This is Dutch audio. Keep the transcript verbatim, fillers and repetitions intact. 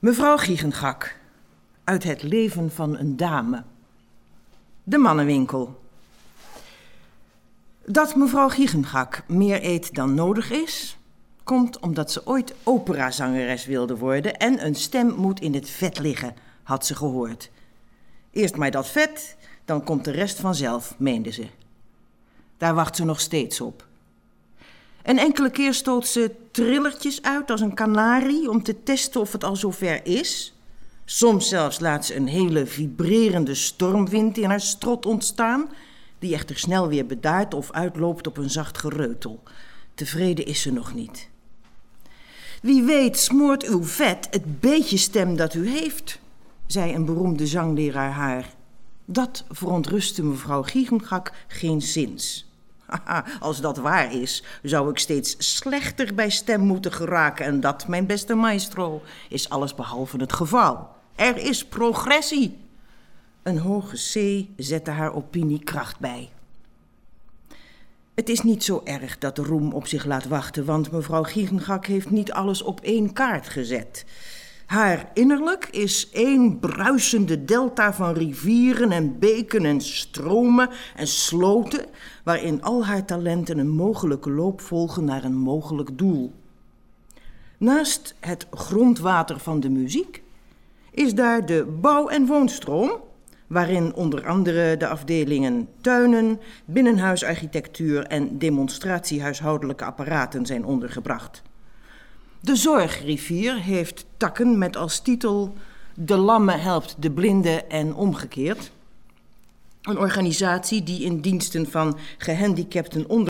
Mevrouw Giegengak, uit het leven van een dame. De mannenwinkel. Dat mevrouw Giegengak meer eet dan nodig is, komt omdat ze ooit operazangeres wilde worden en een stem moet in het vet liggen, had ze gehoord. Eerst maar dat vet, dan komt de rest vanzelf, meende ze. Daar wacht ze nog steeds op. Een enkele keer stoot ze trillertjes uit als een kanarie om te testen of het al zover is. Soms zelfs laat ze een hele vibrerende stormwind in haar strot ontstaan, die echter snel weer bedaart of uitloopt op een zacht gereutel. Tevreden is ze nog niet. Wie weet smoort uw vet het beetje stem dat u heeft, zei een beroemde zangleraar haar. Dat verontrustte mevrouw Giegengak geenszins. Haha, als dat waar is, zou ik steeds slechter bij stem moeten geraken. En dat, mijn beste maestro, is allesbehalve het geval. Er is progressie. Een hoge C zette haar opinie kracht bij. Het is niet zo erg dat de roem op zich laat wachten, want mevrouw Giegengak heeft niet alles op één kaart gezet. Haar innerlijk is één bruisende delta van rivieren en beken en stromen en sloten, waarin al haar talenten een mogelijke loop volgen naar een mogelijk doel. Naast het grondwater van de muziek is daar de bouw- en woonstroom, waarin onder andere de afdelingen tuinen, binnenhuisarchitectuur en demonstratiehuishoudelijke apparaten zijn ondergebracht. De zorgrivier heeft takken met als titel De Lamme helpt de blinde en omgekeerd. Een organisatie die in diensten van gehandicapten onder